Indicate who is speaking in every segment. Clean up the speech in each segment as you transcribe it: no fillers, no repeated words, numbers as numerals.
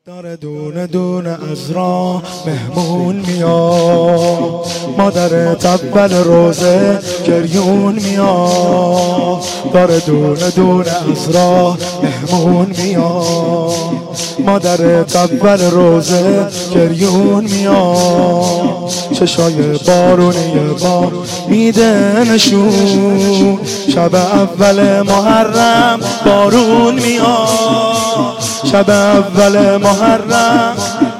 Speaker 1: داره دونه دونه از راه مهمون میاد، مادرت اول روزه گریون میاد. داره دونه دونه از راه مهمون میاد، مادرت اول روزه گریون میاد. چشای بارونی بار میده نشون، شب اول محرم بارون میاد، شب اول محرم.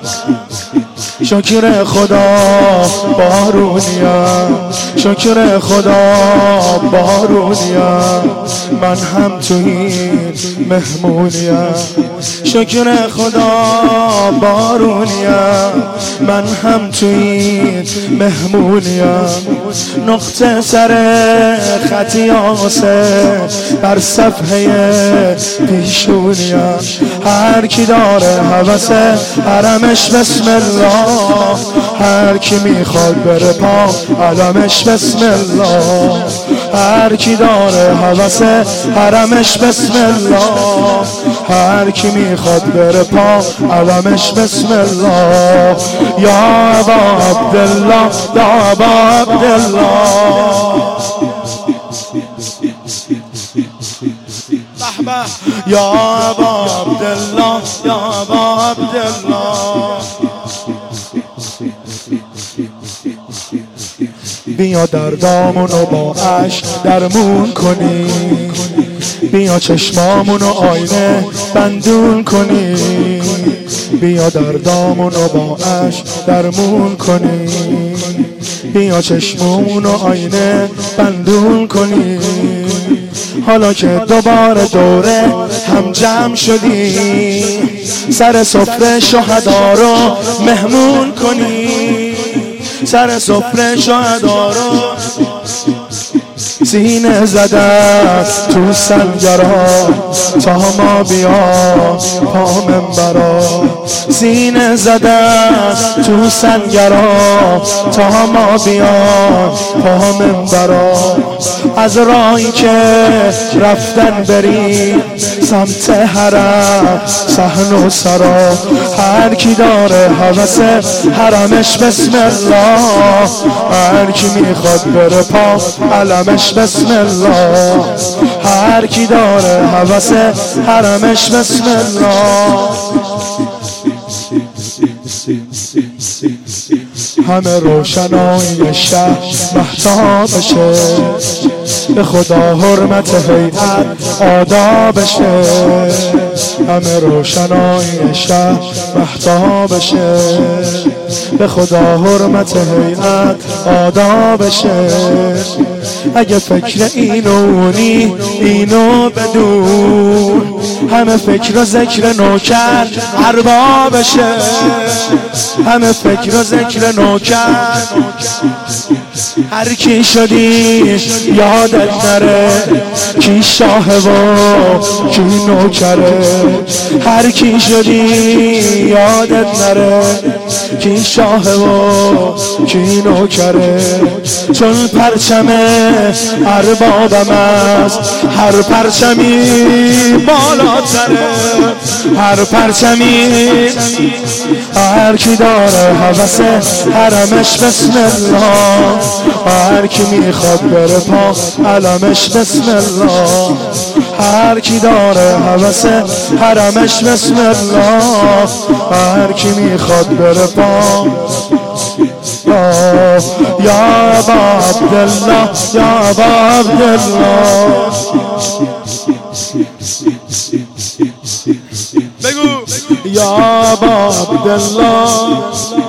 Speaker 1: شکر خدا بارونیم، شکر خدا بارونیم، من هم تو این مهمونیم. شکر خدا بارونیم، من هم تو این مهمونیم. نقطه سر خطی آسه بر صفحه پیشونیم. هر کی داره هوس حرمش بسم الله، هر کی میخواد بره پا علمش بسم الله. هر کی داره هوس حرمش بسم الله، هر کی میخواد بره پا علمش بسم الله. یا ابا عبدالله، یا ابا عبدالله، یا ابا عبدالله، یا ابا عبدالله. بیا دردامونو با عشق درمون کنی، بیا چشمامونو آینه بندون کنی. بیا دردامونو با عشق درمون کنی، بیا چشمامونو آینه بندون کنی. حالا که دوباره دوره هم جمع شدی، سر سفره شهدا رو مهمون کنی، سر سفره شهدا رو. سینه زده است تو سنگرا تا ما بیا پا منبرا، سینه زده است تو سنگرا تا ما بیا پا منبرا. از راهی که رفتن بریم سمت حرم صحن و سرا، هر کی داره هوس حرمش بسم الله، هر کی میخواد بره پا علمش بسم الله. هر کی داره هوس حرمش بسم الله. همه روشنایی شهر مهتابشه، به خدا حرمت هیئت آدابشه. همه روشنایی شهر مهتابشه، به خدا حرمت هیئت آدابشه. اگه فکر اینو اونی اینو بدون، همه فکر و ذکر نوکر اربابشه، همه فکر و ذکر نوکر. هر کی شدی یادت نره کی شاه و کی نوکره، هر کی شدی یادت نره کی شاه و کی نوکره. چون پرچم اربابم است هر پرچمی بالاتره، هر پرچمی. هر کی داره هوس حرمش بسم الله، هر کی میخواد بره پا علمش بسم الله. هر کی داره هوس حرمش بسم الله، هر کی میخواد بره پا. یا ابا عبدالله، یا ابا عبدالله. بگو یا ابا عبدالله.